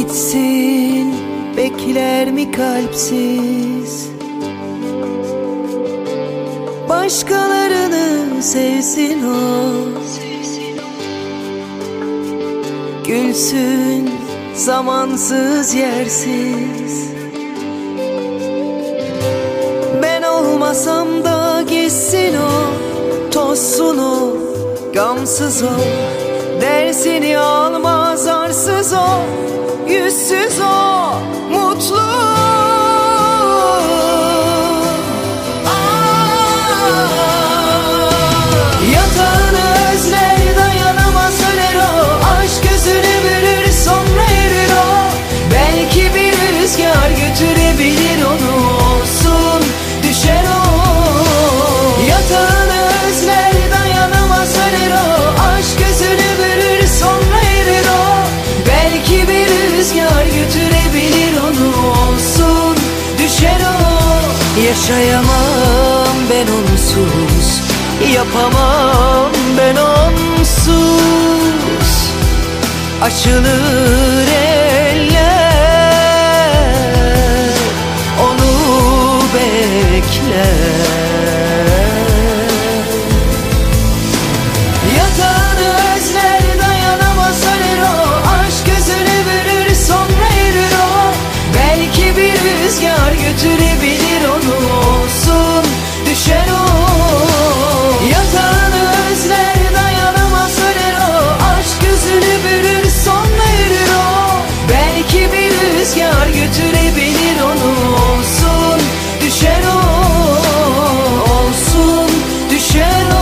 Gitsin bekler mi kalpsiz? Başkalarını sevsin o. Gülsün zamansız yersiz. Ben olmasam da gitsin o. Tozsun o, gamsız o. Dersini almaz arsız o. Yüzsüz o, mutlu. Yatağını özler, dayanamaz öler o. Aşk gözünü bürür, sonra erir o. Belki bir rüzgar götürebilir onu. Olsun düşer o. Yatağını özler, dayanamaz öler o. Aşk gözünü bürür, sonra erir o. Belki bir rüzgar götürebilir onu. Olsun düşer o. Yaşayamam ben onsuz, yapamam ben onsuz. Açılır eller, onu bekler. Yatağını özler, dayanamaz öler o. Aşk gözünü bürür, sonra erir o. Belki bir rüzgar götürebilir onu. Olsun düşer o. Yatağını özler, dayanamaz öler o. Aşk gözünü bürür, sonra erir o. Belki bir rüzgar götürebilir onu. Olsun düşer o. Olsun düşer o.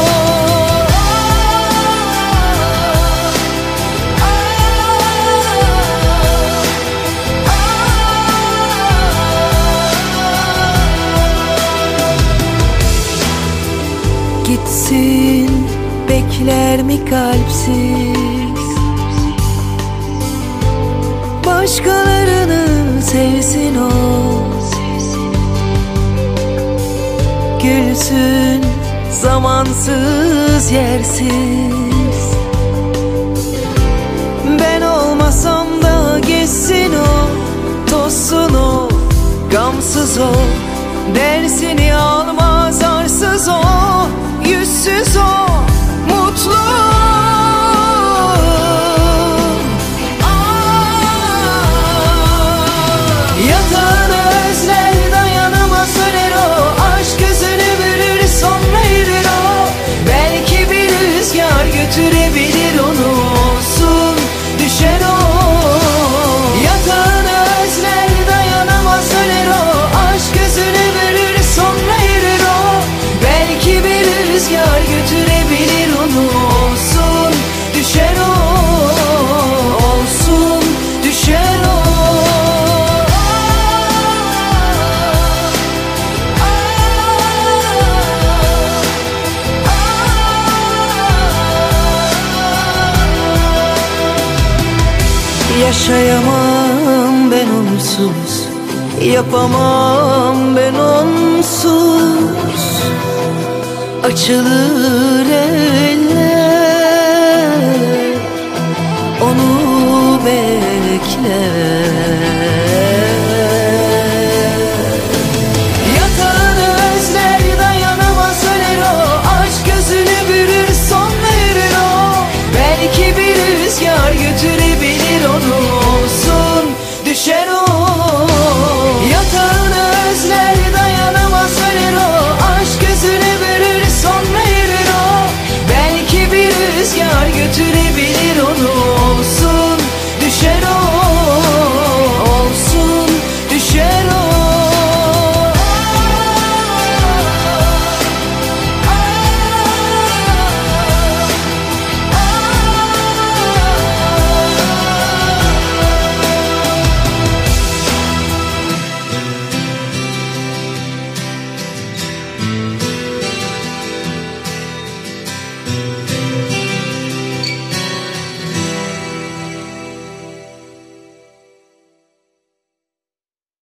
Gitsin bekler mi kalpsiz? Başkalarını sevsin o. Gülsün zamansız yersiz. Ben olmasam da geçsin o. Tozsun o, gamsız o. Dersini almaz arsız o. Yüzsüz o, mutlu. Yatağını özler, dayanamaz öler o. Aşk gözünü bürür, sonra erir o. Belki bir rüzgar götürebilir onu. Olsun düşer o. Yatağını özler, dayanamaz öler o. Aşk gözünü bürür, sonra erir o. Belki bir rüzgar götürebilir onu. Olsun düşer o. Olsun düşer o. Yaşayamam ben onsuz, yapamam ben onsuz. Açılır eller, onu bekler.